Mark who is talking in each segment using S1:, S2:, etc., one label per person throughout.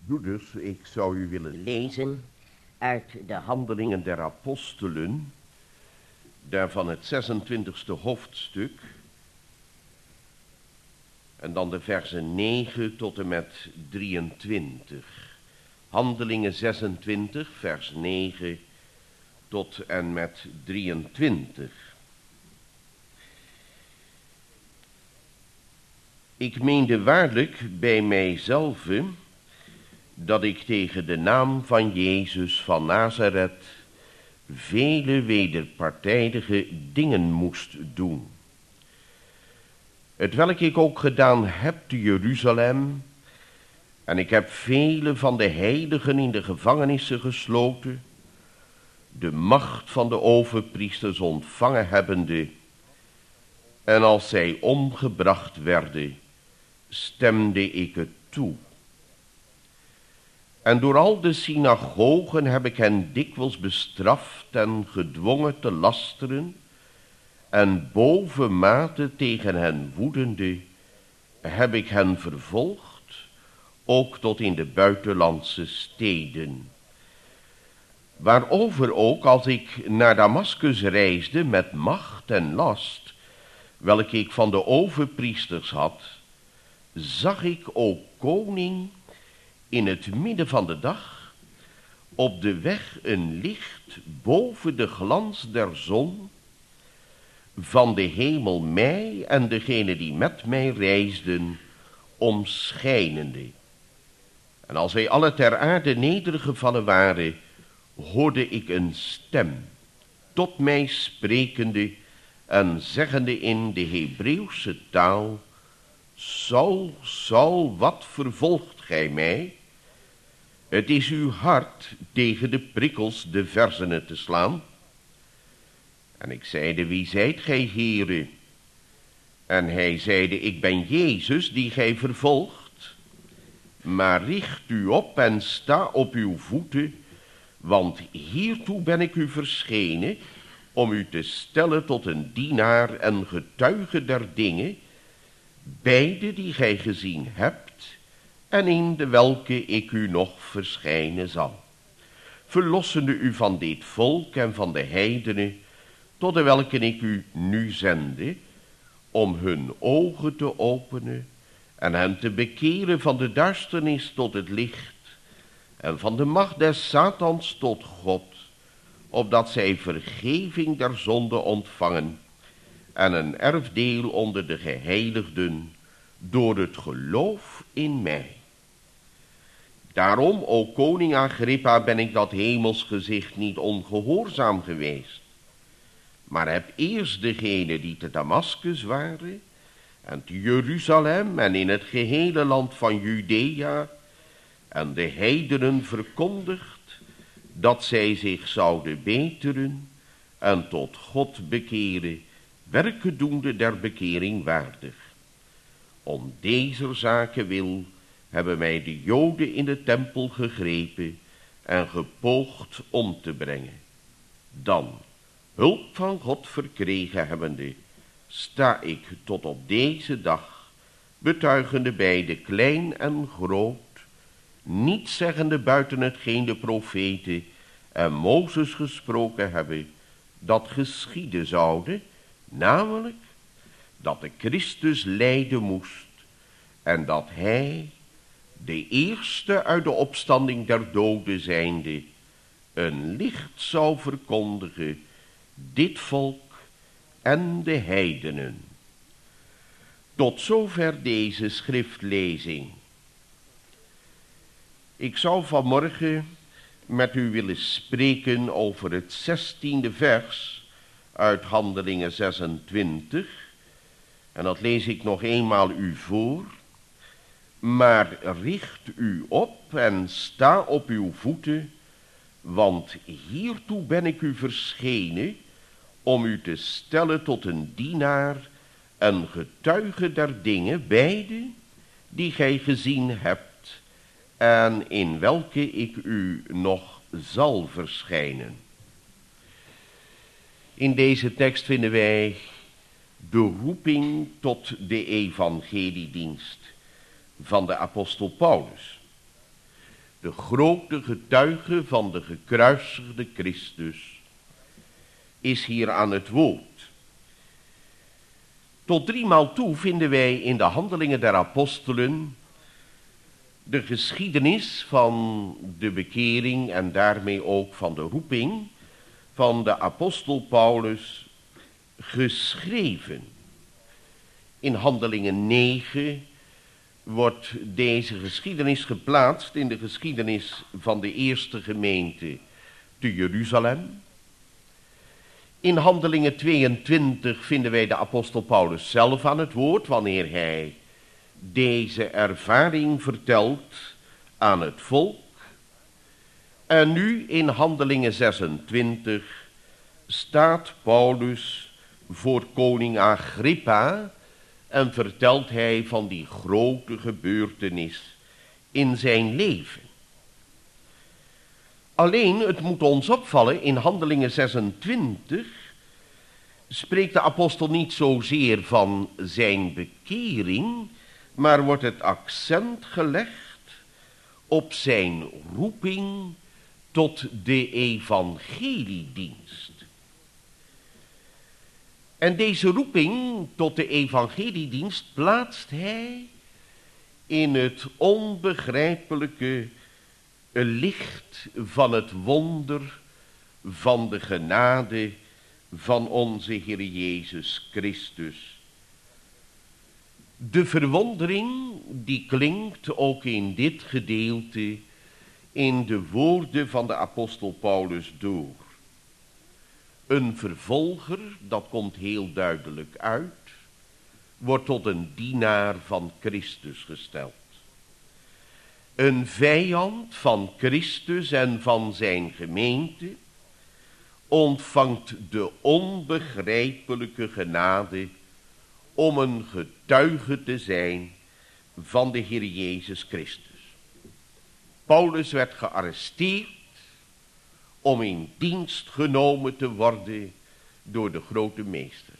S1: Broeders, ik zou u willen lezen uit de Handelingen der Apostelen, daarvan het 26e hoofdstuk, en dan de versen 9 tot en met 23. Handelingen 26, vers 9 tot en met 23. Ik meende waarlijk bij mijzelf dat ik tegen de naam van Jezus van Nazareth vele wederpartijdige dingen moest doen. Hetwelk ik ook gedaan heb te Jeruzalem, en ik heb vele van de heiligen in de gevangenissen gesloten, de macht van de overpriesters ontvangen hebbende, en als zij omgebracht werden, stemde ik het toe. En door al de synagogen heb ik hen dikwijls bestraft en gedwongen te lasteren, en bovenmate tegen hen woedende heb ik hen vervolgd, ook tot in de buitenlandse steden. Waarover ook, als ik naar Damaskus reisde met macht en last, welke ik van de overpriesters had, zag ik, o koning, in het midden van de dag, op de weg een licht boven de glans der zon, van de hemel mij en degene die met mij reisden, omschijnende. En als wij alle ter aarde nedergevallen waren, hoorde ik een stem, tot mij sprekende en zeggende in de Hebreeuwse taal: Saul, Saul, wat vervolgt gij mij? Het is uw hart tegen de prikkels de versenen te slaan. En ik zeide: wie zijt gij, Heere? En hij zeide: ik ben Jezus die gij vervolgt. Maar richt u op en sta op uw voeten, want hiertoe ben ik u verschenen, om u te stellen tot een dienaar en getuige der dingen, beide die gij gezien hebt, en in de welke ik u nog verschijnen zal, verlossende u van dit volk en van de heidenen, tot de welke ik u nu zende, om hun ogen te openen en hen te bekeren van de duisternis tot het licht, en van de macht des Satans tot God, opdat zij vergeving der zonde ontvangen en een erfdeel onder de geheiligden door het geloof in mij. Daarom, o koning Agrippa, ben ik dat hemelsgezicht niet ongehoorzaam geweest, maar heb eerst degene die te Damaskus waren, en te Jeruzalem en in het gehele land van Judea, en de heidenen verkondigd, dat zij zich zouden beteren en tot God bekeren, werken doende der bekering waardig. Om deze zaken wil hebben mij de Joden in de tempel gegrepen en gepoogd om te brengen. Dan, hulp van God verkregen hebbende, sta ik tot op deze dag, betuigende beide klein en groot, niet zeggende buiten hetgeen de profeten en Mozes gesproken hebben, dat geschieden zoude, namelijk dat de Christus lijden moest en dat hij, de eerste uit de opstanding der doden zijnde, een licht zou verkondigen, dit volk en de heidenen. Tot zover deze schriftlezing. Ik zou vanmorgen met u willen spreken over het 16e vers uit Handelingen 26. En dat lees ik nog eenmaal u voor. Maar richt u op en sta op uw voeten, want hiertoe ben ik u verschenen, om u te stellen tot een dienaar en getuige der dingen, beide die gij gezien hebt, en in welke ik u nog zal verschijnen. In deze tekst vinden wij de roeping tot de evangeliedienst van de apostel Paulus. de grote getuige van de gekruisigde Christus, is hier aan het woord. Tot 3 maal toe vinden wij in de Handelingen der Apostelen de geschiedenis van de bekering en daarmee ook van de roeping van de apostel Paulus geschreven. In Handelingen 9 wordt deze geschiedenis geplaatst in de geschiedenis van de eerste gemeente te Jeruzalem. In Handelingen 22 vinden wij de apostel Paulus zelf aan het woord, wanneer hij deze ervaring vertelt aan het volk. En nu in Handelingen 26 staat Paulus voor koning Agrippa en vertelt hij van die grote gebeurtenis in zijn leven. Alleen, het moet ons opvallen, in Handelingen 26 spreekt de apostel niet zozeer van zijn bekering, maar wordt het accent gelegd op zijn roeping tot de evangeliedienst. En deze roeping tot de evangeliedienst plaatst hij in het onbegrijpelijke licht van het wonder van de genade van onze Heer Jezus Christus. De verwondering die klinkt ook in dit gedeelte in de woorden van de apostel Paulus door. Een vervolger, dat komt heel duidelijk uit, wordt tot een dienaar van Christus gesteld. Een vijand van Christus en van zijn gemeente ontvangt de onbegrijpelijke genade om een getuige te zijn van de Heer Jezus Christus. Paulus werd gearresteerd om in dienst genomen te worden door de grote meester.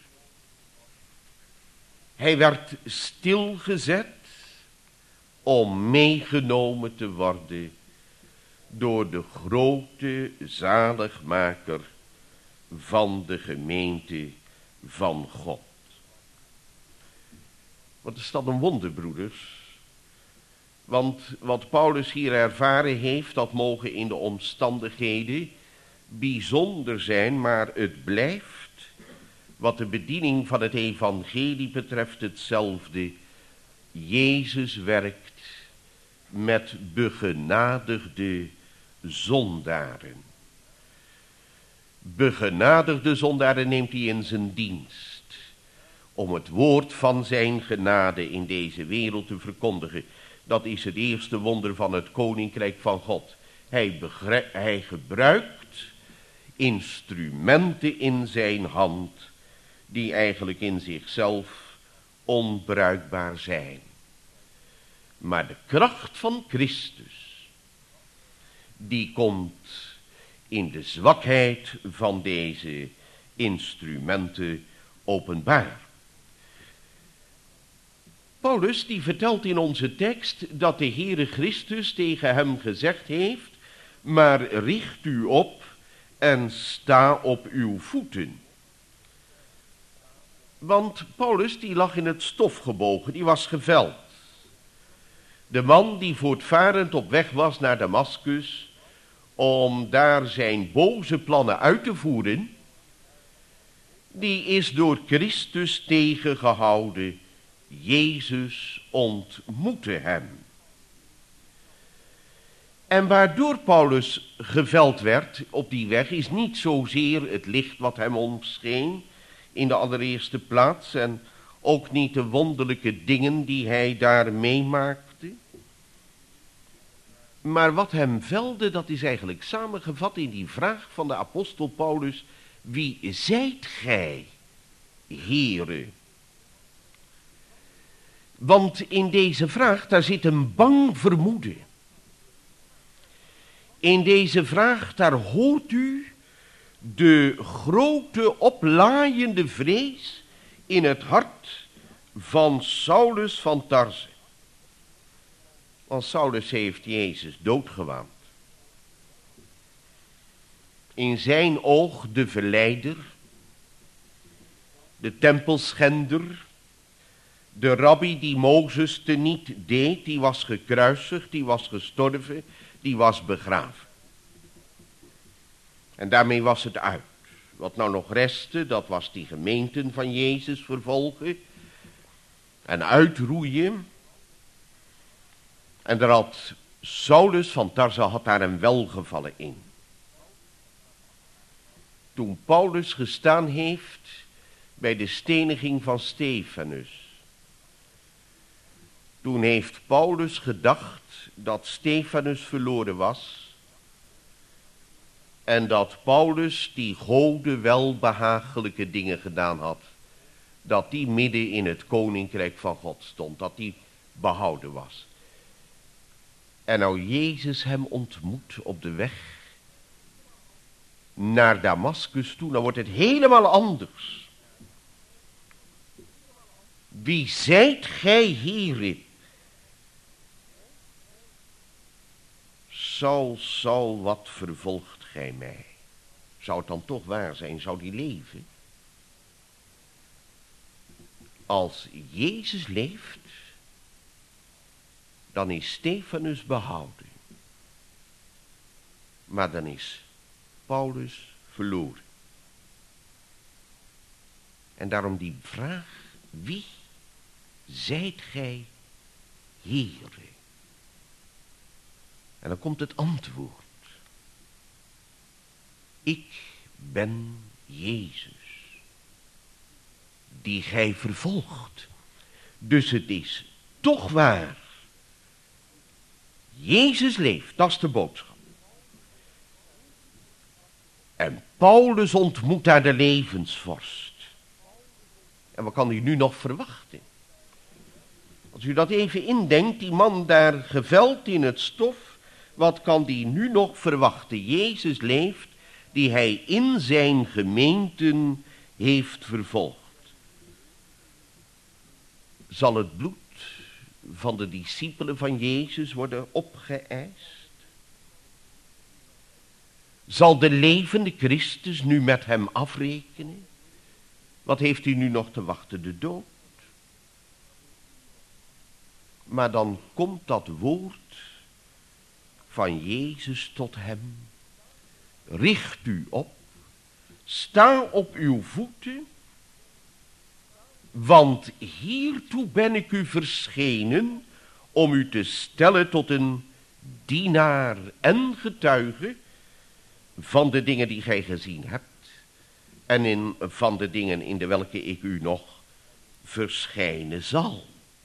S1: Hij werd stilgezet om meegenomen te worden door de grote zaligmaker van de gemeente van God. Wat is dat een wonder, broeders? Want wat Paulus hier ervaren heeft, dat mogen in de omstandigheden bijzonder zijn, maar het blijft, wat de bediening van het evangelie betreft, hetzelfde. Jezus werkt met begenadigde zondaren. Begenadigde zondaren neemt hij in zijn dienst om het woord van zijn genade in deze wereld te verkondigen. Dat is het eerste wonder van het koninkrijk van God. Hij gebruikt instrumenten in zijn hand die eigenlijk in zichzelf onbruikbaar zijn. Maar de kracht van Christus, die komt in de zwakheid van deze instrumenten openbaar. Paulus die vertelt in onze tekst dat de Heere Christus tegen hem gezegd heeft: maar richt u op en sta op uw voeten. Want Paulus die lag in het stof gebogen, die was geveld. De man die voortvarend op weg was naar Damaskus om daar zijn boze plannen uit te voeren, die is door Christus tegengehouden. Jezus ontmoette hem. En waardoor Paulus geveld werd op die weg is niet zozeer het licht wat hem omscheen in de allereerste plaats en ook niet de wonderlijke dingen die hij daar meemaakte. Maar wat hem velde, dat is eigenlijk samengevat in die vraag van de apostel Paulus: wie zijt gij, Heere? Want in deze vraag, daar zit een bang vermoeden. In deze vraag, daar hoort u de grote oplaaiende vrees in het hart van Saulus van Tarse. Want Saulus heeft Jezus doodgewaand. In zijn oog de verleider, de tempelschender, de rabbi die Mozes teniet deed, die was gekruisigd, die was gestorven, die was begraven. En daarmee was het uit. Wat nou nog restte, dat was die gemeenten van Jezus vervolgen en uitroeien. En daar had Saulus van Tarsa had daar een welgevallen in. Toen Paulus gestaan heeft bij de steniging van Stefanus. Toen heeft Paulus gedacht dat Stefanus verloren was. En dat Paulus die Goden welbehagelijke dingen gedaan had. Dat die midden in het koninkrijk van God stond. Dat die behouden was. En nou Jezus hem ontmoet op de weg naar Damaskus toe, dan wordt het helemaal anders. Wie zijt gij hierin? Saul, wat vervolgt gij mij? Zou het dan toch waar zijn? Zou die leven? Als Jezus leeft, dan is Stefanus behouden. Maar dan is Paulus verloren. En daarom die vraag, wie zijt gij heren? En dan komt het antwoord. Ik ben Jezus, die gij vervolgt. Dus het is toch waar. Jezus leeft, dat is de boodschap. En Paulus ontmoet daar de levensvorst. En wat kan hij nu nog verwachten? Als u dat even indenkt, die man daar geveld in het stof, wat kan die nu nog verwachten? Jezus leeft, die hij in zijn gemeenten heeft vervolgd. Zal het bloed van de discipelen van Jezus worden opgeëist? Zal de levende Christus nu met hem afrekenen? Wat heeft hij nu nog te wachten? De dood. Maar dan komt dat woord van Jezus tot hem. Richt u op, sta op uw voeten, want hiertoe ben ik u verschenen om u te stellen tot een dienaar en getuige van de dingen die gij gezien hebt en van de dingen in de welke ik u nog verschijnen zal.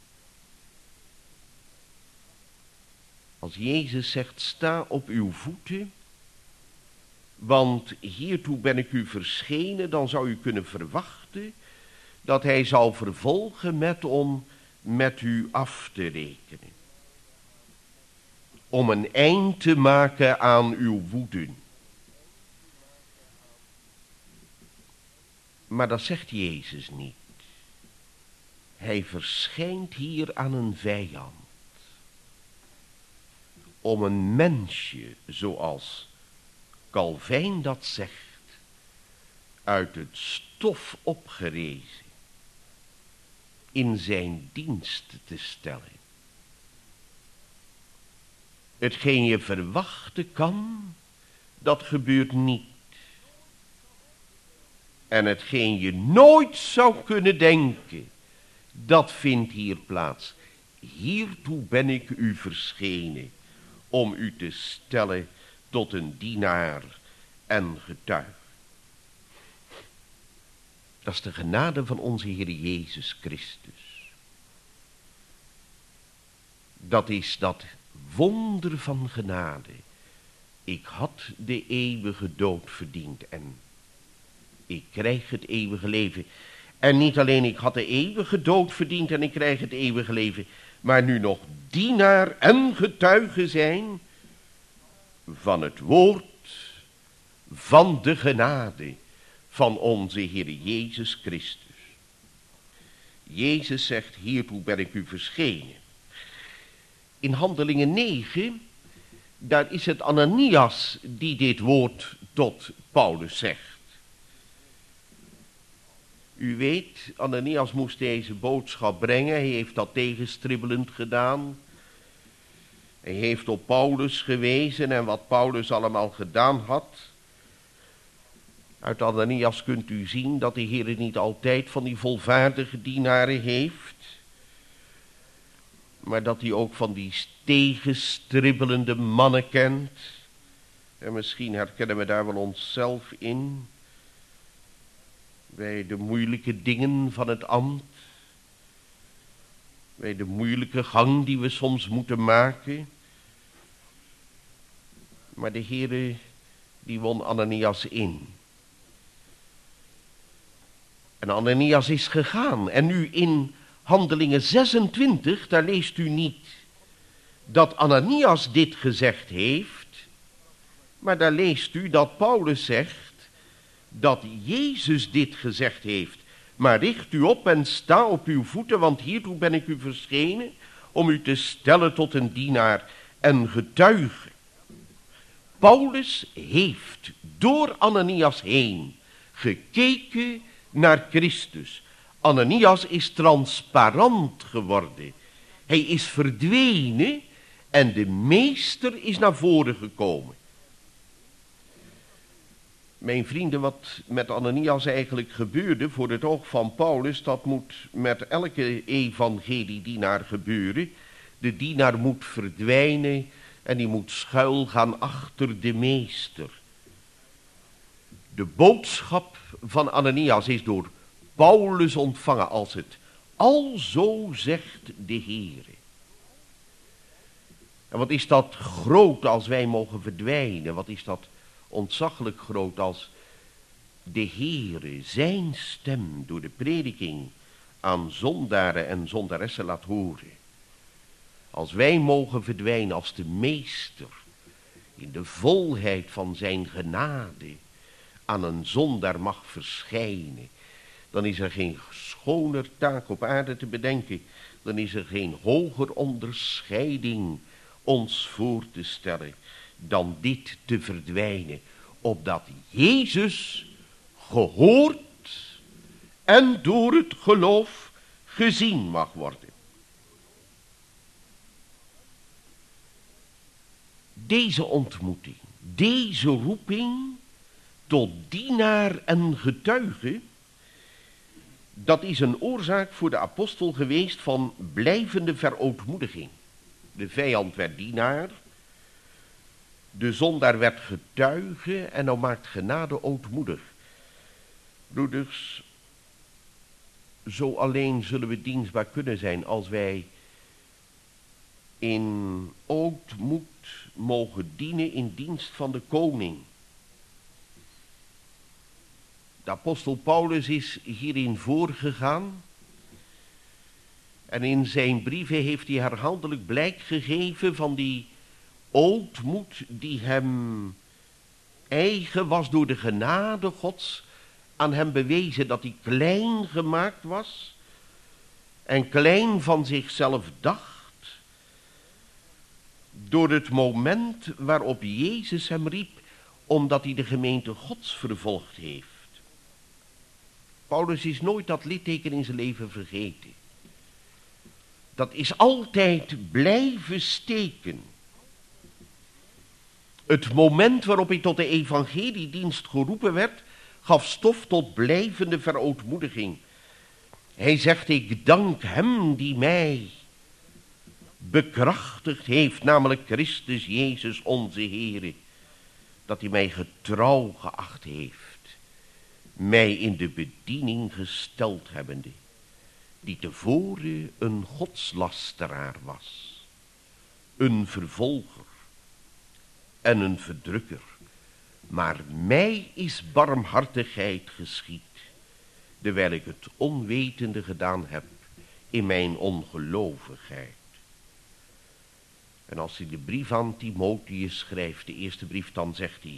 S1: Als Jezus zegt, sta op uw voeten, want hiertoe ben ik u verschenen, dan zou u kunnen verwachten dat hij zal vervolgen om met u af te rekenen. Om een eind te maken aan uw woeden. Maar dat zegt Jezus niet. Hij verschijnt hier aan een vijand. Om een mensje, zoals Calvijn dat zegt, uit het stof opgerezen, in zijn dienst te stellen. Hetgeen je verwachten kan, dat gebeurt niet. En hetgeen je nooit zou kunnen denken, dat vindt hier plaats. Hiertoe ben ik u verschenen, om u te stellen tot een dienaar en getuige. Dat is de genade van onze Heer Jezus Christus. Dat is dat wonder van genade. Ik had de eeuwige dood verdiend en ik krijg het eeuwige leven. En niet alleen ik had de eeuwige dood verdiend en ik krijg het eeuwige leven, maar nu nog dienaar en getuige zijn van het woord van de genade van onze Heer Jezus Christus. Jezus zegt, hiertoe ben ik u verschenen. in Handelingen 9, daar is het Ananias die dit woord tot Paulus zegt. U weet, Ananias moest deze boodschap brengen. Hij heeft dat tegenstribbelend gedaan. Hij heeft op Paulus gewezen en wat Paulus allemaal gedaan had. Uit Ananias kunt u zien dat de Heer niet altijd van die volvaardige dienaren heeft. Maar dat hij ook van die tegenstribbelende mannen kent. En misschien herkennen we daar wel onszelf in. Bij de moeilijke dingen van het ambt. Bij de moeilijke gang die we soms moeten maken. Maar de Heere die won Ananias in. En Ananias is gegaan. En nu in Handelingen 26, daar leest u niet dat Ananias dit gezegd heeft. Maar daar leest u dat Paulus zegt dat Jezus dit gezegd heeft. Maar richt u op en sta op uw voeten, want hiertoe ben ik u verschenen, om u te stellen tot een dienaar en getuige. Paulus heeft door Ananias heen gekeken naar Christus. Ananias is transparant geworden. Hij is verdwenen en de meester is naar voren gekomen. Mijn vrienden, wat met Ananias eigenlijk gebeurde voor het oog van Paulus, dat moet met elke evangeliedienaar gebeuren. De dienaar moet verdwijnen en die moet schuil gaan achter de meester. De boodschap van Ananias is door Paulus ontvangen als het alzo zegt de Heere. En wat is dat groot als wij mogen verdwijnen? Wat is dat ontzaglijk groot als de Heere zijn stem door de prediking aan zondaren en zondaressen laat horen. Als wij mogen verdwijnen als de meester in de volheid van zijn genade aan een zondaar mag verschijnen, dan is er geen schoner taak op aarde te bedenken, dan is er geen hoger onderscheiding ons voor te stellen dan dit te verdwijnen, opdat Jezus gehoord en door het geloof gezien mag worden. Deze ontmoeting, deze roeping tot dienaar en getuige, dat is een oorzaak voor de apostel geweest van blijvende verootmoediging. De vijand werd dienaar, de zondaar werd getuige en nou maakt genade ootmoedig. Broeders, zo alleen zullen we dienstbaar kunnen zijn als wij in ootmoed mogen dienen in dienst van de koning. De apostel Paulus is hierin voorgegaan. En in zijn brieven heeft hij herhaaldelijk blijk gegeven van die ootmoed die hem eigen was door de genade Gods, aan hem bewezen dat hij klein gemaakt was en klein van zichzelf dacht, door het moment waarop Jezus hem riep, omdat hij de gemeente Gods vervolgd heeft. Paulus is nooit dat litteken in zijn leven vergeten. Dat is altijd blijven steken. Het moment waarop hij tot de evangeliedienst geroepen werd, gaf stof tot blijvende verootmoediging. Hij zegt, ik dank hem die mij bekrachtigd heeft, namelijk Christus Jezus onze Heere, dat hij mij getrouw geacht heeft, mij in de bediening gesteld hebbende, die tevoren een godslasteraar was, een vervolger en een verdrukker. Maar mij is barmhartigheid geschied, terwijl ik het onwetende gedaan heb in mijn ongelovigheid. En als hij de brief aan Timotheus schrijft, de eerste brief, dan zegt hij,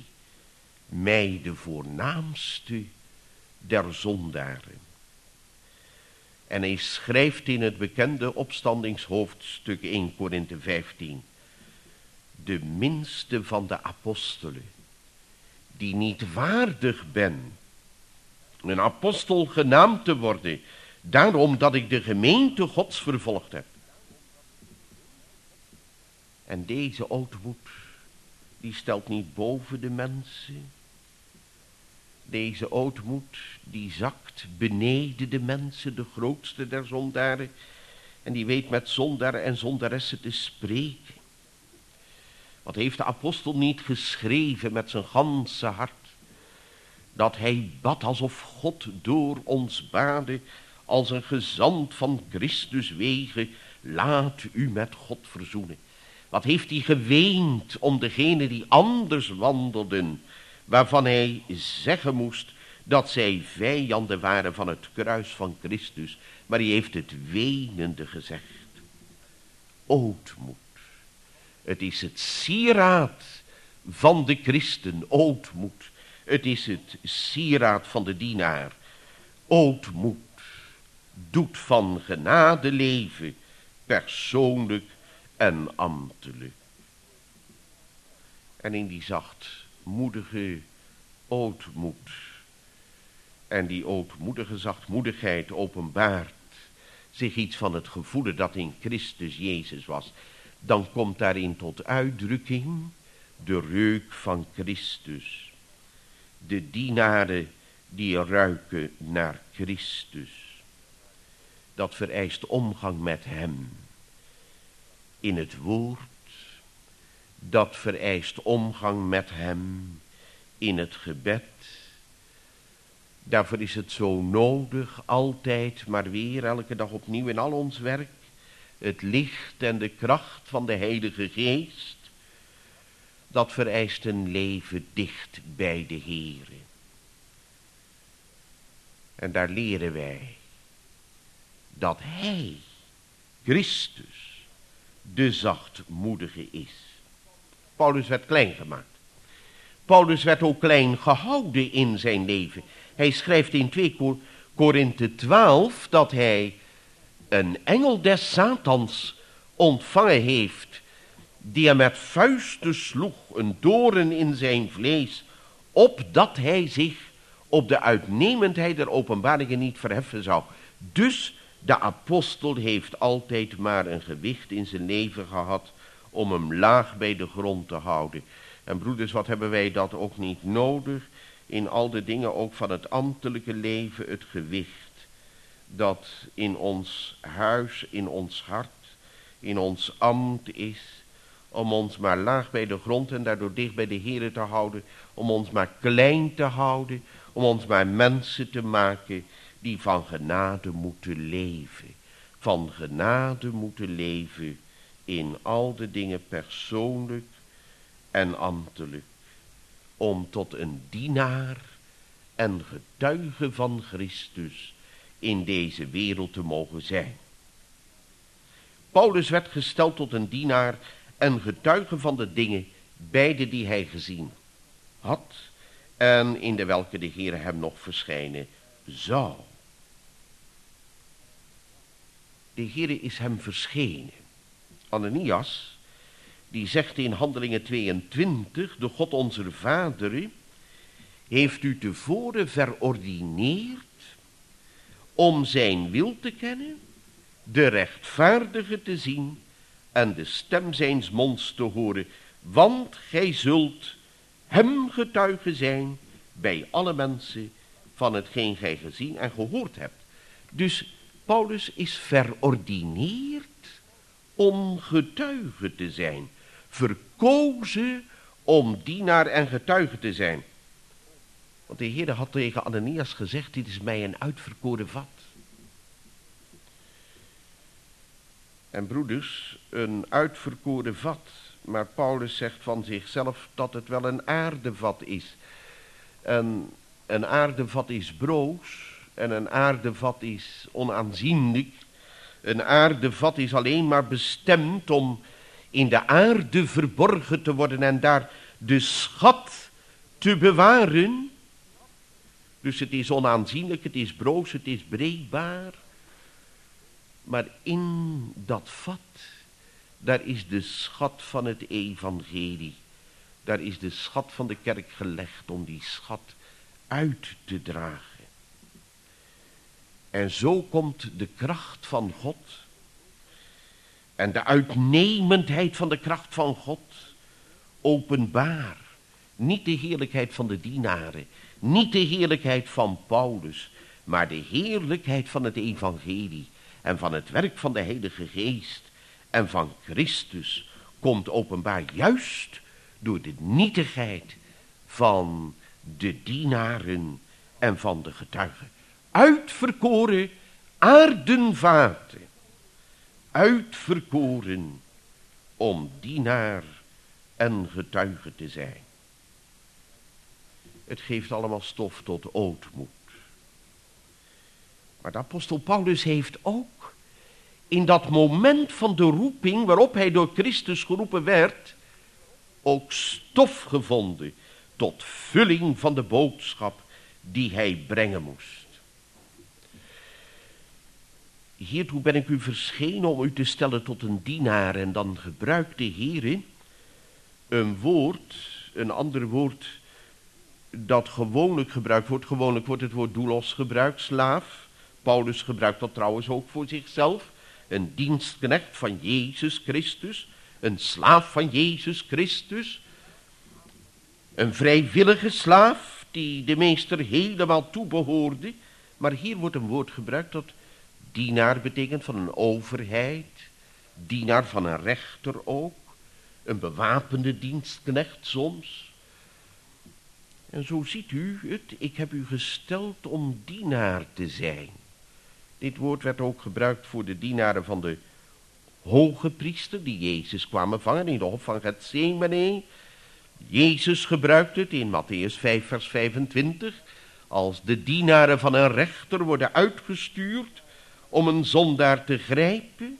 S1: mij de voornaamste der zondaren. En hij schrijft in het bekende opstandingshoofdstuk 1 Korinthe 15. De minste van de apostelen, die niet waardig ben een apostel genaamd te worden, daarom dat ik de gemeente Gods vervolgd heb. En deze ootmoed, die stelt niet boven de mensen. Deze ootmoed, die zakt beneden de mensen, de grootste der zondaren. En die weet met zondaren en zondaressen te spreken. Wat heeft de apostel niet geschreven met zijn ganse hart? Dat hij bad alsof God door ons baadde, als een gezant van Christus wegen, laat u met God verzoenen. Wat heeft hij geweend om degenen die anders wandelden, waarvan hij zeggen moest dat zij vijanden waren van het kruis van Christus. Maar hij heeft het wenende gezegd. Ootmoed. Het is het sieraad van de christen, ootmoed. Het is het sieraad van de dienaar. Ootmoed doet van genade leven, persoonlijk en ambtelijk. En in die zachtmoedige ootmoed en die ootmoedige zachtmoedigheid openbaart zich iets van het gevoelen dat in Christus Jezus was. Dan komt daarin tot uitdrukking de reuk van Christus. De dienaren die ruiken naar Christus. Dat vereist omgang met hem in het woord. Dat vereist omgang met hem in het gebed. Daarvoor is het zo nodig, altijd maar weer, elke dag opnieuw in al ons werk, het licht en de kracht van de Heilige Geest. Dat vereist een leven dicht bij de Heere. En daar leren wij dat hij, Christus, de zachtmoedige is. Paulus werd klein gemaakt. Paulus werd ook klein gehouden in zijn leven. Hij schrijft in 2 Korinthe 12 dat hij een engel des Satans ontvangen heeft, die hem met vuisten sloeg, een doorn in zijn vlees, opdat hij zich op de uitnemendheid der openbaringen niet verheffen zou. Dus de apostel heeft altijd maar een gewicht in zijn leven gehad om hem laag bij de grond te houden. En broeders, wat hebben wij dat ook niet nodig in al de dingen ook van het ambtelijke leven, het gewicht dat in ons huis, in ons hart, in ons ambt is, om ons maar laag bij de grond en daardoor dicht bij de Heere te houden, om ons maar klein te houden, om ons maar mensen te maken die van genade moeten leven. Van genade moeten leven in al de dingen persoonlijk en ambtelijk, om tot een dienaar en getuige van Christus in deze wereld te mogen zijn. Paulus werd gesteld tot een dienaar en getuige van de dingen, beide die hij gezien had en in de welke de Heer hem nog verschijnen zou. De Heer is hem verschenen. Ananias, die zegt in Handelingen 22, de God onze Vader heeft u tevoren verordineerd om zijn wil te kennen, de rechtvaardige te zien en de stem zijns monds te horen, want gij zult hem getuige zijn bij alle mensen van hetgeen gij gezien en gehoord hebt. Dus Paulus is verordineerd om getuige te zijn, verkozen om dienaar en getuige te zijn. Want de Heer had tegen Ananias gezegd, dit is mij een uitverkoren vat. En broeders, een uitverkoren vat, maar Paulus zegt van zichzelf dat het wel een aardevat is. En een aardevat is broos en een aardevat is onaanzienlijk. Een aardevat is alleen maar bestemd om in de aarde verborgen te worden en daar de schat te bewaren. Dus het is onaanzienlijk, het is broos, het is breekbaar. Maar in dat vat, daar is de schat van het evangelie. Daar is de schat van de kerk gelegd om die schat uit te dragen. En zo komt de kracht van God en de uitnemendheid van de kracht van God openbaar. Niet de heerlijkheid van de dienaren, niet de heerlijkheid van Paulus, maar de heerlijkheid van het evangelie en van het werk van de Heilige Geest en van Christus komt openbaar juist door de nietigheid van de dienaren en van de getuigen. Uitverkoren aardenvaten, uitverkoren om dienaar en getuige te zijn. Het geeft allemaal stof tot ootmoed. Maar de apostel Paulus heeft ook in dat moment van de roeping waarop hij door Christus geroepen werd, ook stof gevonden tot vulling van de boodschap die hij brengen moest. Hiertoe ben ik u verschenen om u te stellen tot een dienaar. En dan gebruikt de Heere een woord, een ander woord dat gewoonlijk gebruikt wordt. Gewoonlijk wordt het woord doulos gebruikt, slaaf. Paulus gebruikt dat trouwens ook voor zichzelf. Een dienstknecht van Jezus Christus. Een slaaf van Jezus Christus. Een vrijwillige slaaf die de meester helemaal toebehoorde. Maar hier wordt een woord gebruikt dat dienaar betekent van een overheid. Dienaar van een rechter ook. Een bewapende dienstknecht soms. En zo ziet u het, ik heb u gesteld om dienaar te zijn. Dit woord werd ook gebruikt voor de dienaren van de hoge priester die Jezus kwamen vangen in de hof van Getsemane. Jezus gebruikt het in Mattheüs 5 vers 25 als de dienaren van een rechter worden uitgestuurd om een zondaar te grijpen.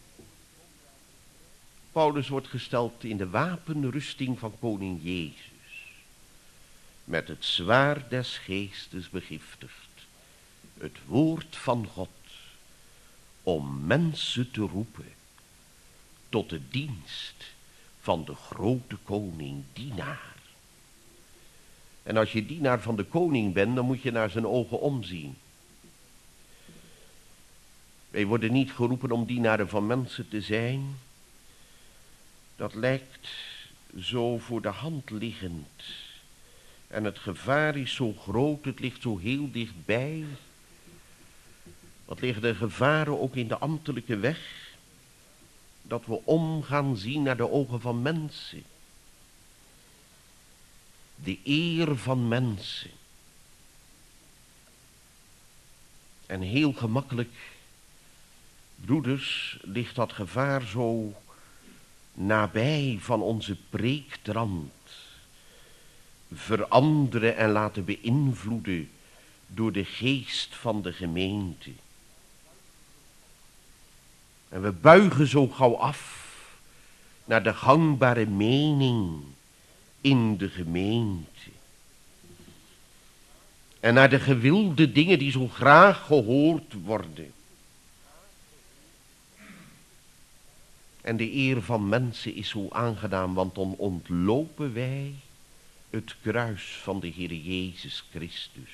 S1: Paulus wordt gesteld in de wapenrusting van koning Jezus. Met het zwaard des geestes begiftigd. Het woord van God. Om mensen te roepen. Tot de dienst van de grote koning, dienaar. En als je dienaar van de koning bent, dan moet je naar zijn ogen omzien. Wij worden niet geroepen om dienaren van mensen te zijn. Dat lijkt zo voor de hand liggend. En het gevaar is zo groot, het ligt zo heel dichtbij. Wat liggen de gevaren ook in de ambtelijke weg? Dat we om gaan zien naar de ogen van mensen. De eer van mensen. En heel gemakkelijk, broeders, ligt dat gevaar zo nabij van onze preektrand. Veranderen en laten beïnvloeden door de geest van de gemeente. En we buigen zo gauw af naar de gangbare mening in de gemeente. En naar de gewilde dingen die zo graag gehoord worden. En de eer van mensen is zo aangenaam, want dan ontlopen wij het kruis van de Heer Jezus Christus.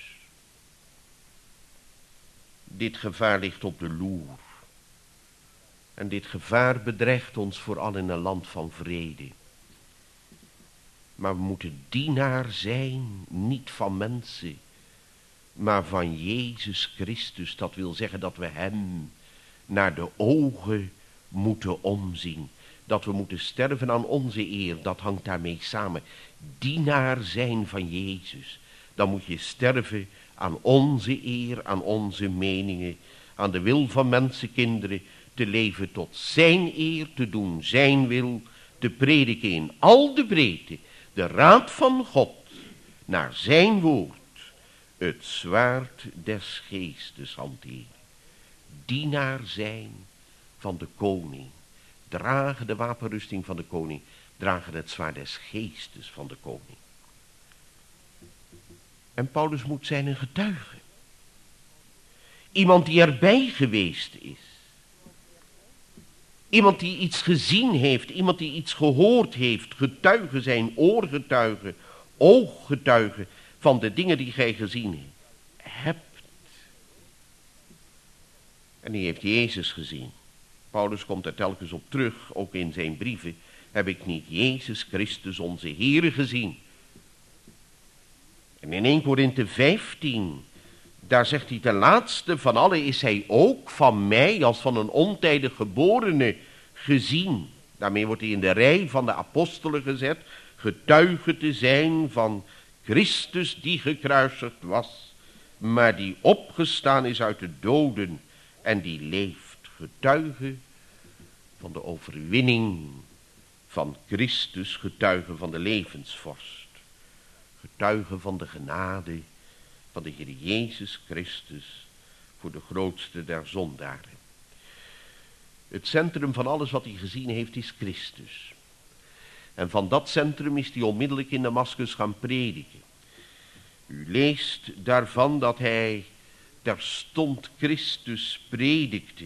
S1: Dit gevaar ligt op de loer. En dit gevaar bedreigt ons vooral in een land van vrede. Maar we moeten dienaar zijn, niet van mensen, maar van Jezus Christus. Dat wil zeggen dat we hem naar de ogen moeten omzien. Dat we moeten sterven aan onze eer, dat hangt daarmee samen. Dienaar zijn van Jezus. Dan moet je sterven aan onze eer, aan onze meningen, aan de wil van mensenkinderen, te leven tot zijn eer, te doen zijn wil, te prediken in al de breedte, de raad van God, naar zijn woord, het zwaard des geestes hanteren. Dienaar zijn van de koning, dragen de wapenrusting van de koning, dragen het zwaard des geestes van de koning. En Paulus moet zijn een getuige. Iemand die erbij geweest is. Iemand die iets gezien heeft, iemand die iets gehoord heeft. Getuigen zijn oorgetuigen, ooggetuigen van de dingen die gij gezien hebt. En die heeft Jezus gezien. Paulus komt er telkens op terug, ook in zijn brieven. Heb ik niet Jezus Christus onze Heere gezien? En in 1 Korinthe 15, daar zegt hij: ten laatste van allen is hij ook van mij als van een ontijdig geborene gezien. Daarmee wordt hij in de rij van de apostelen gezet, getuige te zijn van Christus die gekruisigd was, maar die opgestaan is uit de doden en die leeft. Getuige van de overwinning van Christus, getuige van de levensvorst, getuige van de genade van de Heer Jezus Christus voor de grootste der zondaren. Het centrum van alles wat hij gezien heeft is Christus. En van dat centrum is hij onmiddellijk in Damaskus gaan prediken. U leest daarvan dat hij terstond Christus predikte.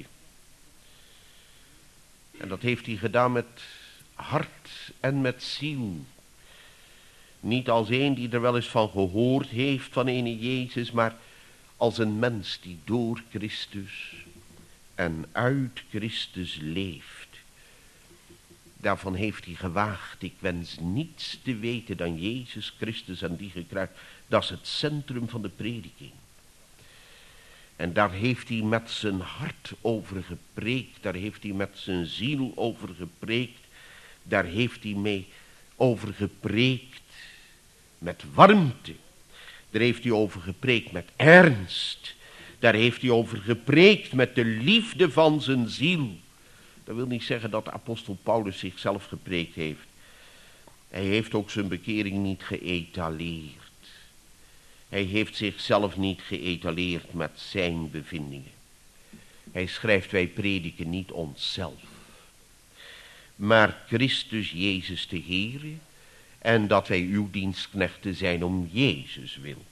S1: En dat heeft hij gedaan met hart en met ziel. Niet als een die er wel eens van gehoord heeft van ene Jezus, maar als een mens die door Christus en uit Christus leeft. Daarvan heeft hij gewaagd: ik wens niets te weten dan Jezus Christus en die gekruisigd. Dat is het centrum van de prediking. En daar heeft hij met zijn hart over gepreekt, daar heeft hij met zijn ziel over gepreekt, daar heeft hij mee over gepreekt met warmte. Daar heeft hij over gepreekt met ernst. Daar heeft hij over gepreekt met de liefde van zijn ziel. Dat wil niet zeggen dat de apostel Paulus zichzelf gepreekt heeft. Hij heeft ook zijn bekering niet geëtaleerd. Hij heeft zichzelf niet geëtaleerd met zijn bevindingen. Hij schrijft: wij prediken niet onszelf, maar Christus Jezus de Heere, en dat wij uw dienstknechten zijn om Jezus wil.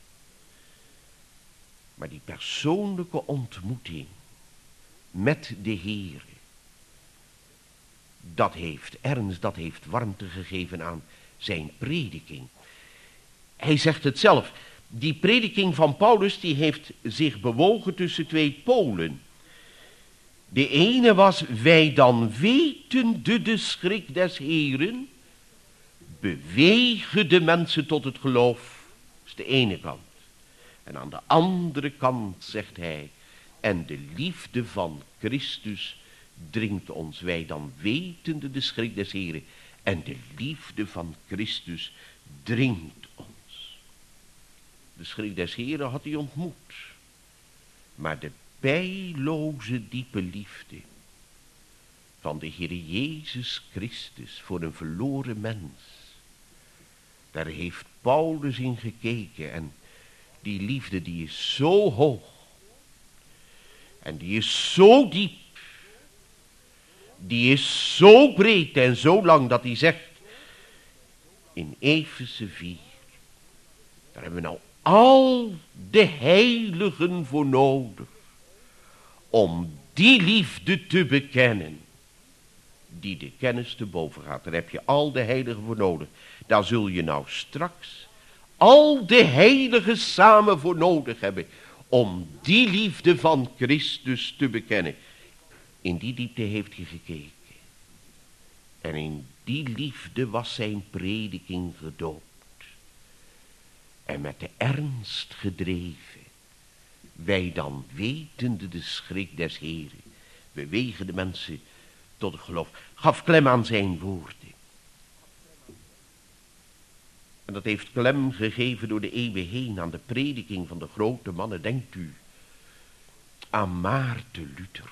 S1: Maar die persoonlijke ontmoeting met de Heere, dat heeft ernst, dat heeft warmte gegeven aan zijn prediking. Hij zegt het zelf. Die prediking van Paulus die heeft zich bewogen tussen twee polen. De ene was: wij dan wetende de schrik des Heeren bewegen de mensen tot het geloof. Dat is de ene kant. En aan de andere kant zegt hij: en de liefde van Christus dringt ons. Wij dan wetende de schrik des Heeren en de liefde van Christus dringt ons. De schrik des Heeren had hij ontmoet. Maar de pijloze diepe liefde van de Heer Jezus Christus voor een verloren mens, daar heeft Paulus in gekeken. En die liefde die is zo hoog. En die is zo diep. Die is zo breed en zo lang dat hij zegt in Efeze 4. Daar hebben we nou al de heiligen voor nodig. Om die liefde te bekennen. Die de kennis te boven gaat. Daar heb je al de heiligen voor nodig. Daar zul je nou straks al de heiligen samen voor nodig hebben. Om die liefde van Christus te bekennen. In die diepte heeft hij gekeken. En in die liefde was zijn prediking gedoopt. En met de ernst gedreven. Wij dan wetende de schrik des Heren bewegen de mensen tot het geloof. Gaf klem aan zijn woorden. En dat heeft klem gegeven door de eeuwen heen aan de prediking van de grote mannen. Denkt u aan Maarten Luther.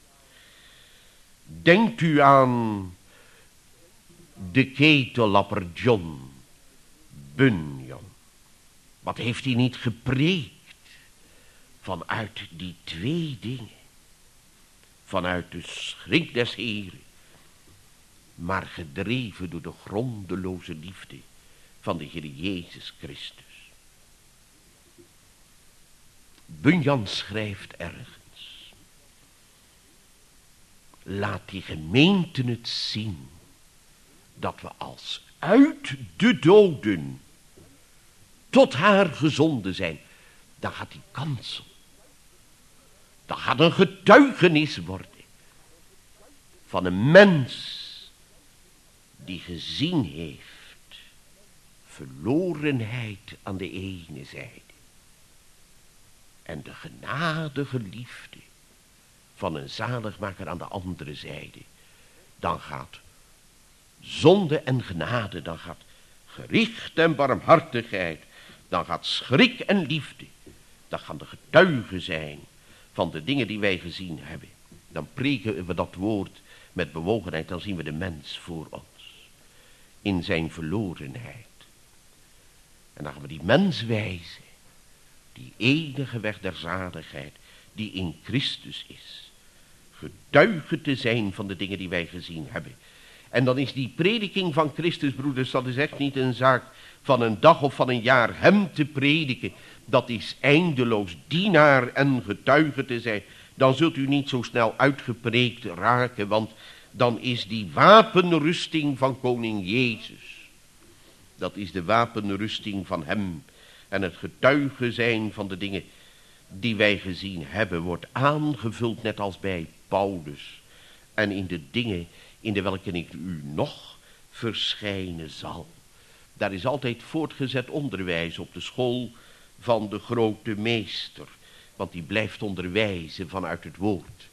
S1: Denkt u aan de ketellapper John Bunyan. Wat heeft hij niet gepreekt vanuit die twee dingen. Vanuit de schrik des Heren, maar gedreven door de grondeloze liefde van de Heer Jezus Christus. Bunyan schrijft ergens: laat die gemeente het zien dat we als uit de doden tot haar gezonden zijn. Dan gaat die kansel. Dan gaat een getuigenis worden van een mens die gezien heeft verlorenheid aan de ene zijde en de genadige liefde van een zaligmaker aan de andere zijde. Dan gaat zonde en genade, dan gaat gericht en barmhartigheid, dan gaat schrik en liefde, dan gaan de getuigen zijn van de dingen die wij gezien hebben. Dan preken we dat woord met bewogenheid, dan zien we de mens voor ons in zijn verlorenheid. En dan gaan we die mens wijzen, die enige weg der zaligheid, die in Christus is, getuige te zijn van de dingen die wij gezien hebben. En dan is die prediking van Christus, broeders, dat is echt niet een zaak van een dag of van een jaar. Hem te prediken, dat is eindeloos dienaar en getuige te zijn. Dan zult u niet zo snel uitgepreekt raken, want dan is die wapenrusting van koning Jezus. Dat is de wapenrusting van hem. En het getuige zijn van de dingen die wij gezien hebben, wordt aangevuld net als bij Paulus. En in de dingen in de welke ik u nog verschijnen zal. Daar is altijd voortgezet onderwijs op de school van de grote meester. Want die blijft onderwijzen vanuit het woord.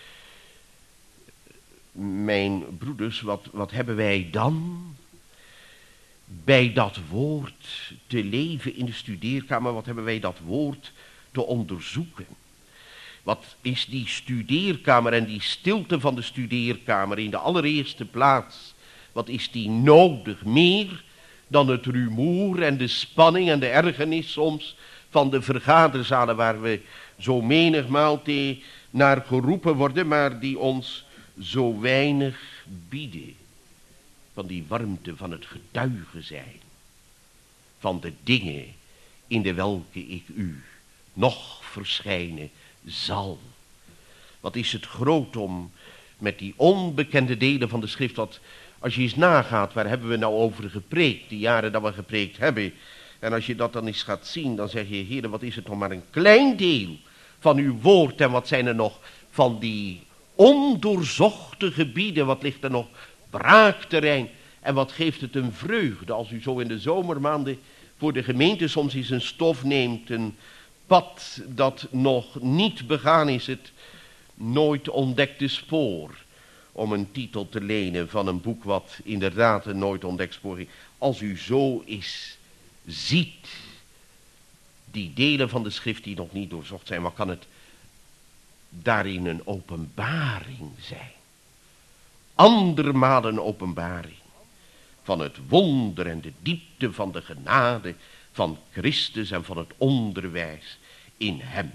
S1: Mijn broeders, wat hebben wij dan bij dat woord te leven in de studeerkamer? Wat hebben wij dat woord te onderzoeken? Wat is die studeerkamer en die stilte van de studeerkamer in de allereerste plaats? Wat is die nodig? Meer dan het rumoer en de spanning en de ergernis soms van de vergaderzalen waar we zo menigmaal naar geroepen worden, maar die ons zo weinig bieden. Van die warmte van het getuige zijn. Van de dingen in de welke ik u nog verschijnen zal. Wat is het groot om met die onbekende delen van de schrift, dat als je eens nagaat, waar hebben we nou over gepreekt, die jaren dat we gepreekt hebben, en als je dat dan eens gaat zien, dan zeg je, Heere, wat is het nog maar een klein deel van uw woord, en wat zijn er nog van die ondoorzochte gebieden, wat ligt er nog braakterrein, en wat geeft het een vreugde als u zo in de zomermaanden voor de gemeente soms eens een stof neemt, een pad dat nog niet begaan is, het nooit ontdekte spoor, om een titel te lenen van een boek wat inderdaad een nooit ontdekt spoor is. Als u zo is, ziet die delen van de schrift die nog niet doorzocht zijn, wat kan het daarin een openbaring zijn? Andermalen een openbaring van het wonder en de diepte van de genade van Christus en van het onderwijs in hem.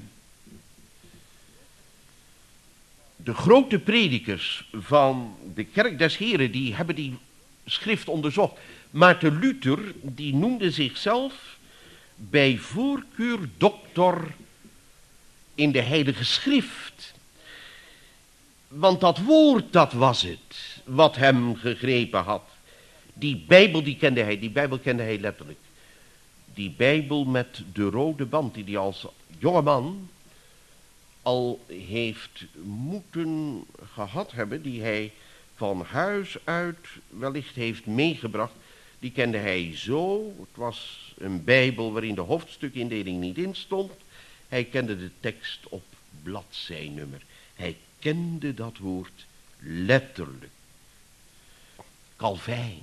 S1: De grote predikers van de kerk des Heren, die hebben die schrift onderzocht. Maarten Luther, die noemde zichzelf bij voorkeur doctor in de heilige schrift. Want dat woord, dat was het wat hem gegrepen had. Die Bijbel, die Bijbel kende hij letterlijk. Die Bijbel met de rode band die hij als jongeman al heeft moeten gehad hebben, die hij van huis uit wellicht heeft meegebracht, die kende hij zo. Het was een Bijbel waarin de hoofdstukindeling niet in stond. Hij kende de tekst op bladzijnummer. Hij kende dat woord letterlijk. Calvijn.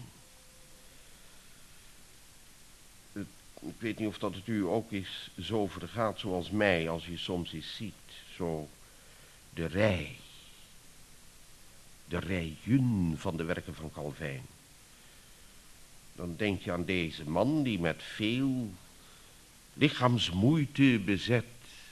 S1: Ik weet niet of dat het u ook eens zo vergaat zoals mij, als je soms eens ziet, zo de rijen van de werken van Calvijn. Dan denk je aan deze man die met veel lichaamsmoeite bezet,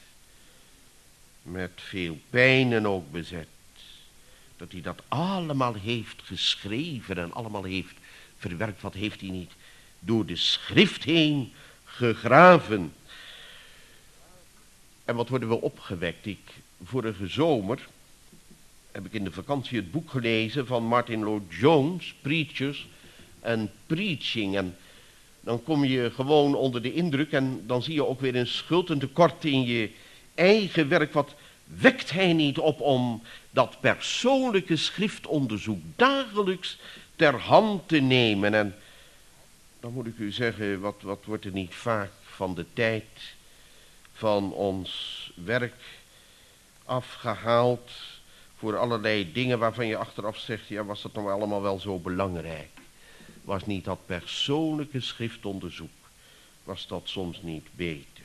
S1: met veel pijnen ook bezet, dat hij dat allemaal heeft geschreven en allemaal heeft verwerkt. Wat heeft hij niet door de schrift heen gegraven? En wat worden we opgewekt? Vorige zomer heb ik in de vakantie het boek gelezen van Martin Lloyd-Jones, Preachers and Preaching. En dan kom je gewoon onder de indruk en dan zie je ook weer een schuld en tekort in je eigen werk. Wat wekt hij niet op om dat persoonlijke schriftonderzoek dagelijks ter hand te nemen? En dan moet ik u zeggen, wat wordt er niet vaak van de tijd van ons werk afgehaald voor allerlei dingen waarvan je achteraf zegt, ja, was dat nou allemaal wel zo belangrijk? Was niet dat persoonlijke schriftonderzoek, was dat soms niet beter?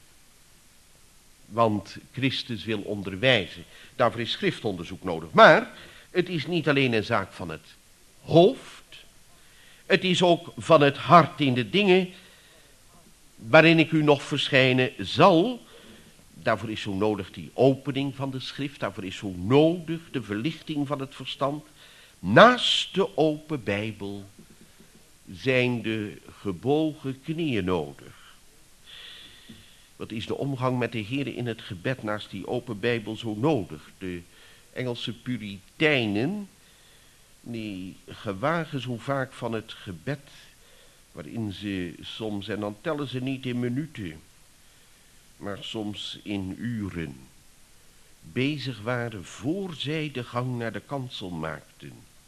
S1: Want Christus wil onderwijzen, daarvoor is schriftonderzoek nodig. Maar het is niet alleen een zaak van het hoofd, het is ook van het hart in de dingen waarin ik u nog verschijnen zal. Daarvoor is zo nodig die opening van de schrift, daarvoor is zo nodig de verlichting van het verstand. Naast de open Bijbel zijn de gebogen knieën nodig. Wat is de omgang met de Heer in het gebed naast die open Bijbel zo nodig? De Engelse Puritijnen, die gewagen zo vaak van het gebed, waarin ze soms, en dan tellen ze niet in minuten, maar soms in uren, bezig waren voor zij de gang naar de kansel maakten.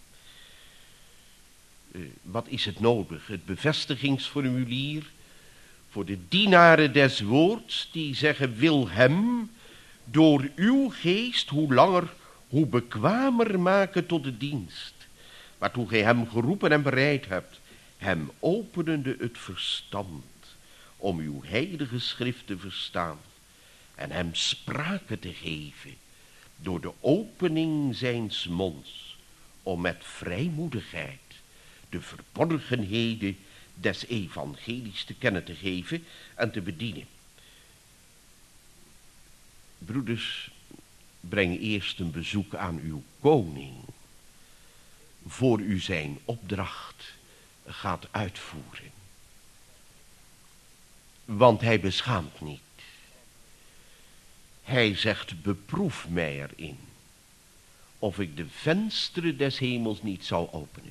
S1: Wat is het nodig? Het bevestigingsformulier voor de dienaren des woords, die zeggen, wil hem door uw geest hoe langer, hoe bekwamer maken tot de dienst, waartoe gij hem geroepen en bereid hebt, hem openende het verstand, om uw heilige schrift te verstaan, en hem sprake te geven, door de opening zijns monds, om met vrijmoedigheid de verborgenheden des evangelies te kennen te geven en te bedienen. Broeders, breng eerst een bezoek aan uw koning, voor u zijn opdracht gaat uitvoeren. Want hij beschaamt niet. Hij zegt, beproef mij erin, of ik de vensteren des hemels niet zal openen.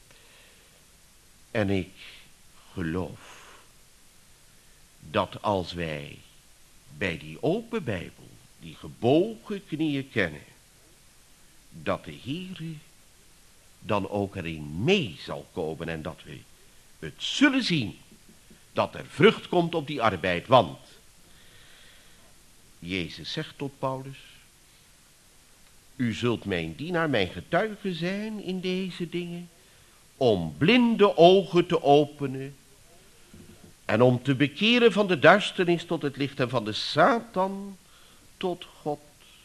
S1: En ik geloof dat als wij bij die open Bijbel, die gebogen knieën kennen, dat de Heere dan ook erin mee zal komen en dat we het zullen zien, dat er vrucht komt op die arbeid. Want Jezus zegt tot Paulus, u zult mijn dienaar, mijn getuige zijn in deze dingen, om blinde ogen te openen en om te bekeren van de duisternis tot het licht en van de Satan tot God,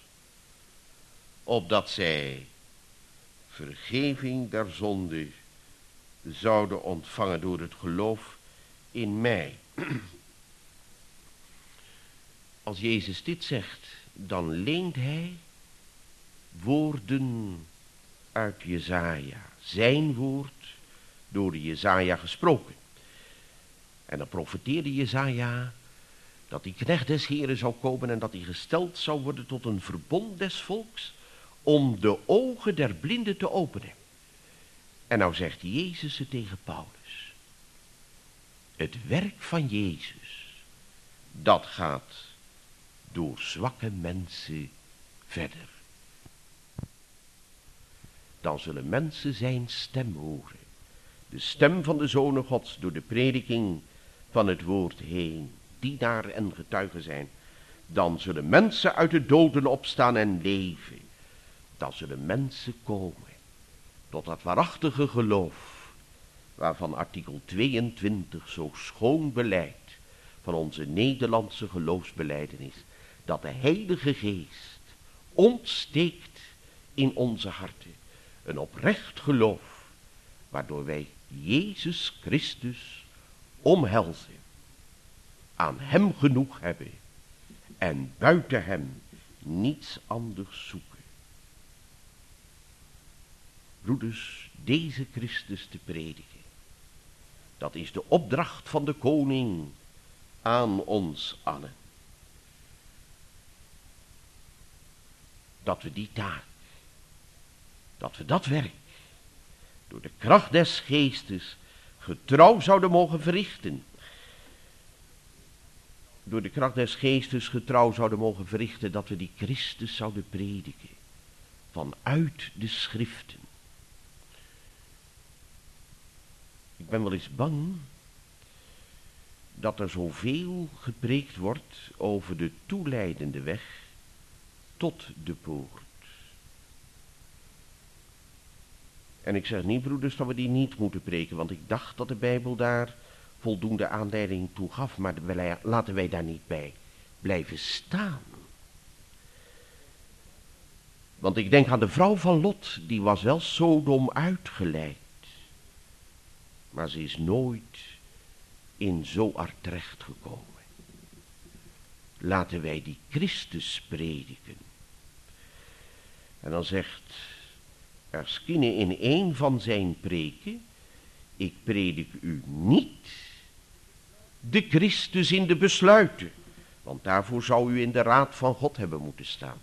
S1: opdat zij vergeving der zonde zouden ontvangen door het geloof in mij. Als Jezus dit zegt, dan leent hij woorden uit Jesaja, zijn woord door Jesaja gesproken. En dan profeteerde Jesaja dat die knecht des Heren zou komen en dat hij gesteld zou worden tot een verbond des volks om de ogen der blinden te openen. En nou zegt Jezus het tegen Paulus. Het werk van Jezus, dat gaat door zwakke mensen verder. Dan zullen mensen zijn stem horen. De stem van de Zonen Gods door de prediking van het woord heen, dienaar en getuige zijn. Dan zullen mensen uit de doden opstaan en leven. Dan zullen mensen komen tot dat waarachtige geloof, waarvan artikel 22 zo schoon beleidt van onze Nederlandse geloofsbelijdenis, dat de Heilige Geest ontsteekt in onze harten. Een oprecht geloof, waardoor wij Jezus Christus omhelzen, aan hem genoeg hebben en buiten hem niets anders zoeken. Broeders, deze Christus te prediken, dat is de opdracht van de koning aan ons allen. Dat we die taak Dat we dat werk door de kracht des geestes getrouw zouden mogen verrichten. Door de kracht des geestes getrouw zouden mogen verrichten, dat we die Christus zouden prediken. Vanuit de schriften. Ik ben wel eens bang dat er zoveel gepreekt wordt over de toeleidende weg tot de poort. En ik zeg niet, broeders, dat we die niet moeten preken, want ik dacht dat de Bijbel daar voldoende aanleiding toe gaf, maar laten wij daar niet bij blijven staan. Want ik denk aan de vrouw van Lot, die was wel Sodom uitgeleid, maar ze is nooit in Zoar terechtgekomen. Laten wij die Christus prediken. En dan zegt Erskine in een van zijn preken: ik predik u niet de Christus in de besluiten, want daarvoor zou u in de raad van God hebben moeten staan.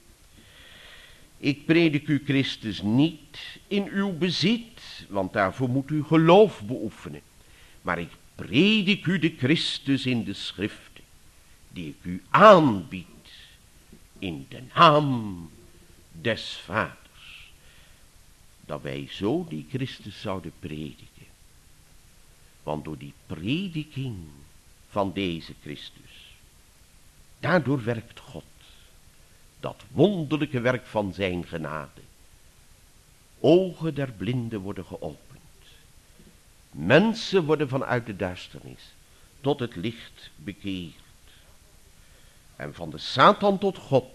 S1: Ik predik u Christus niet in uw bezit, want daarvoor moet u geloof beoefenen. Maar ik predik u de Christus in de schriften, die ik u aanbied in de naam des Vaders. Dat wij zo die Christus zouden prediken. Want door die prediking van deze Christus, daardoor werkt God dat wonderlijke werk van zijn genade. Ogen der blinden worden geopend. Mensen worden vanuit de duisternis tot het licht bekeerd. En van de Satan tot God.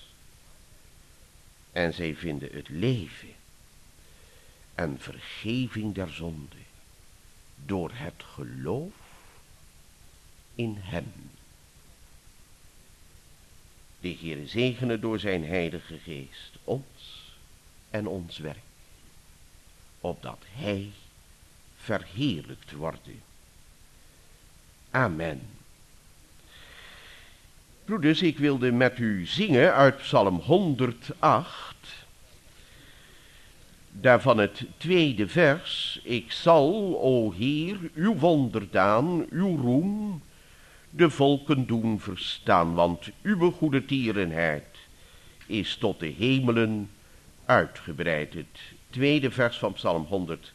S1: En zij vinden het leven en vergeving der zonde door het geloof in hem. De Heere zegene door zijn heilige geest ons en ons werk, opdat hij verheerlijkt wordt. Amen. Broeders, ik wilde met u zingen uit Psalm 108, daarvan het tweede vers. Ik zal, o Heer, uw wonderdaan, uw roem, de volken doen verstaan, want uw goede tierenheid is tot de hemelen uitgebreid. Het tweede vers van Psalm 108.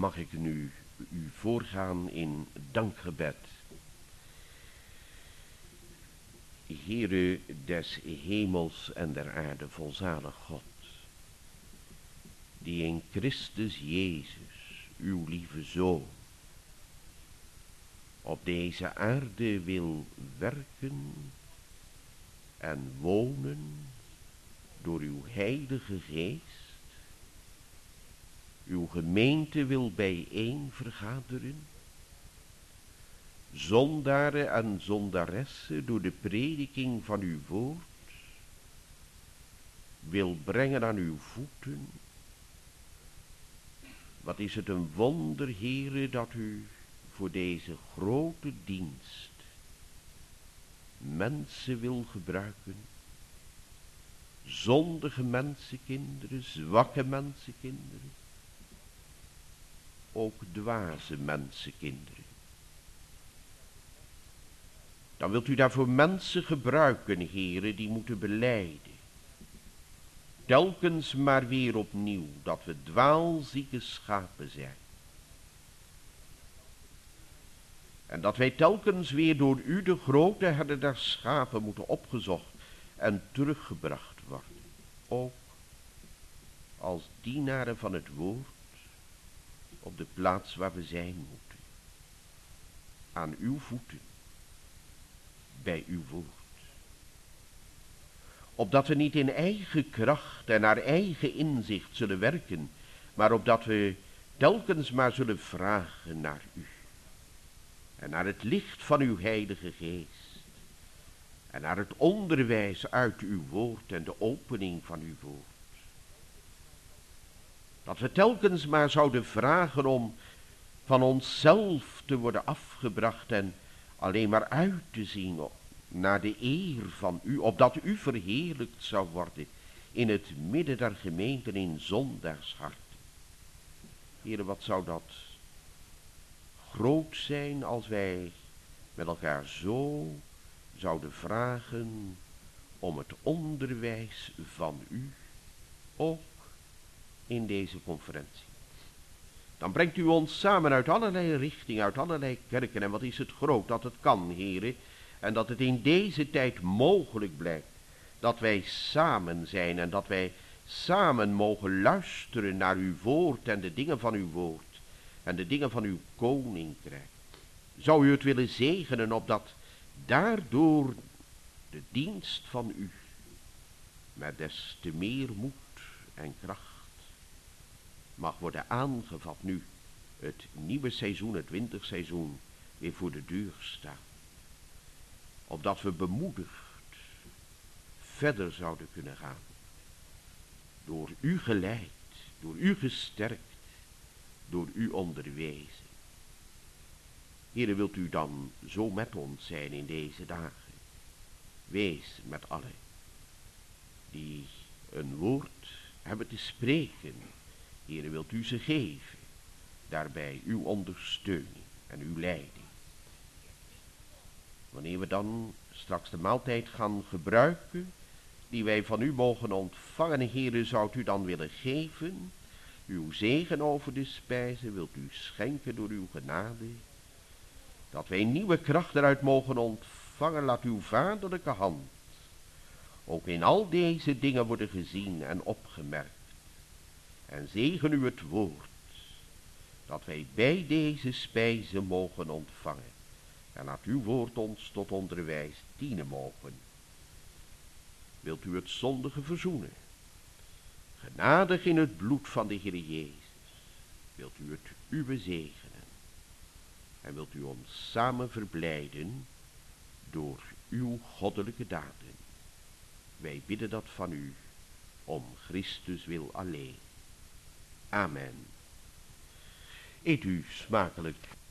S1: mag ik nu u voorgaan in dankgebed. Heere des hemels en der aarde, volzalig God, die in Christus Jezus, uw lieve Zoon, op deze aarde wil werken en wonen door uw heilige geest, uw gemeente wil bijeen vergaderen, zondaren en zondaressen door de prediking van uw woord, wil brengen aan uw voeten. Wat is het een wonder, Heere, dat u voor deze grote dienst mensen wil gebruiken, zondige mensenkinderen, zwakke mensenkinderen, ook dwaze mensenkinderen. Dan wilt u daarvoor mensen gebruiken, Heere, die moeten belijden, telkens maar weer opnieuw, dat we dwaalzieke schapen zijn. En dat wij telkens weer door u, de grote herder der schapen, moeten opgezocht en teruggebracht worden. Ook als dienaren van het woord op de plaats waar we zijn moeten. Aan uw voeten, bij uw woord. Opdat we niet in eigen kracht en naar eigen inzicht zullen werken, maar opdat we telkens maar zullen vragen naar u. En naar het licht van uw heilige geest. En naar het onderwijs uit uw woord en de opening van uw woord. Dat we telkens maar zouden vragen om van onszelf te worden afgebracht en alleen maar uit te zien naar de eer van u, opdat u verheerlijkt zou worden in het midden der gemeenten in zondagsharten. Heere, wat zou dat groot zijn als wij met elkaar zo zouden vragen om het onderwijs van u, ook in deze conferentie. Dan brengt u ons samen uit allerlei richtingen, uit allerlei kerken. En wat is het groot dat het kan, Heere. En dat het in deze tijd mogelijk blijkt dat wij samen zijn en dat wij samen mogen luisteren naar uw woord en de dingen van uw woord en de dingen van uw koninkrijk. Zou u het willen zegenen opdat daardoor de dienst van u met des te meer moed en kracht mag worden aangevat nu het nieuwe seizoen, het winterseizoen, weer voor de deur staat. Opdat we bemoedigd verder zouden kunnen gaan. Door u geleid, door u gesterkt, door u onderwezen. Heere, wilt u dan zo met ons zijn in deze dagen? Wees met allen die een woord hebben te spreken. Heere, wilt u ze geven, daarbij uw ondersteuning en uw leiding. Wanneer we dan straks de maaltijd gaan gebruiken, die wij van u mogen ontvangen, Heere, zoudt u dan willen geven, uw zegen over de spijzen, wilt u schenken door uw genade, dat wij nieuwe kracht eruit mogen ontvangen, laat uw vaderlijke hand ook in al deze dingen worden gezien en opgemerkt. En zegen u het woord, dat wij bij deze spijzen mogen ontvangen. En laat uw woord ons tot onderwijs dienen mogen. Wilt u het zondige verzoenen, genadig in het bloed van de Heer Jezus, wilt u het uwe zegenen. En wilt u ons samen verblijden door uw goddelijke daden. Wij bidden dat van u, om Christus wil alleen. Amen. Eet u smakelijk.